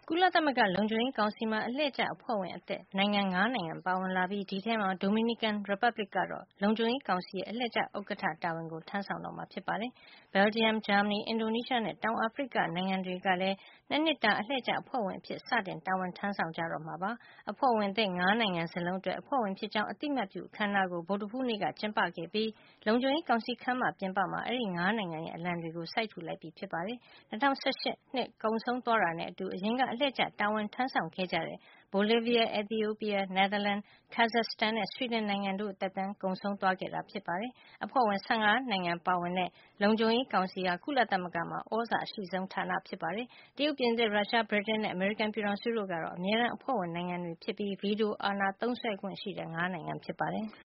ကုလသမဂ္ဂလုံခြုံရေးကောင်စီမှာ အလှည့်ကျအဖွဲ့ဝင်အသစ် နိုင်ငံ ၅ နိုင်ငံပါဝင်လာပြီး ဒီအထဲမှာ Dominican Republic ကတော့ လုံခြုံရေးကောင်စီရဲ့ အလှည့်ကျ ဥက္ကဋ္ဌ တာဝန်ကို ထမ်းဆောင်တော့မှာ ဖြစ်ပါတယ်။ Belgium, Germany, အင်ဒိုနီးရှားနဲ့ တောင်အာဖရိက နိုင်ငံတွေကလည်း ၂ နှစ်တာ အလှည့်ကျအဖွဲ့ဝင်အဖြစ် စတင်တာဝန်ထမ်းဆောင်ကြတော့မှာပါ။ အဖွဲ့ဝင်သစ် ၅ နိုင်ငံစလုံးအတွက် အဖွဲ့ဝင်ဖြစ်ကြောင်း အသိမှတ်ပြုအခမ်းအနားကို ဗုဒ္ဓဟူးနေ့က ကျင်းပခဲ့ပြီး လုံခြုံရေးကောင်စီခန်းမပြင်ပမှာ အဲဒီ ၅ နိုင်ငံရဲ့ အလံတွေကို စိုက်ထူလိုက်ပြီဖြစ်ပါတယ်။ ၂၀၁၈ နှစ်ကုန်ဆုံးသွားတာနဲ့အတူ အရင်က အလှည့်ကျတာဝန်ထမ်းဆောင်ခဲ့ကြတဲ့ Bolivia, Ethiopia, Netherlands, Kazakhstan နဲ့ Sweden နိုင်ငံတို့ရဲ့ သက်တမ်း ကုန်ဆုံးသွားခဲ့တာ ဖြစ်ပါတယ်။ အဖွဲ့ဝင် ၁၅ နိုင်ငံပါဝင်တဲ့ လုံခြုံရေးကောင်စီဟာ ကုလသမဂ္ဂမှာ သြဇာအရှိဆုံးဌာန ဖြစ်ပါတယ်။ တရုတ်၊ ပြင်သစ်၊ ရုရှား၊ ဗြိတိန်နဲ့ အမေရိကန်ပြည်ထောင်စုတို့ကတော့ အမြဲတမ်းအဖွဲ့ဝင်နိုင်ငံတွေဖြစ်ပြီး ဗီတိုအာဏာသုံးစွဲခွင့်ရှိတဲ့ ၅ နိုင်ငံ ဖြစ်ပါတယ်။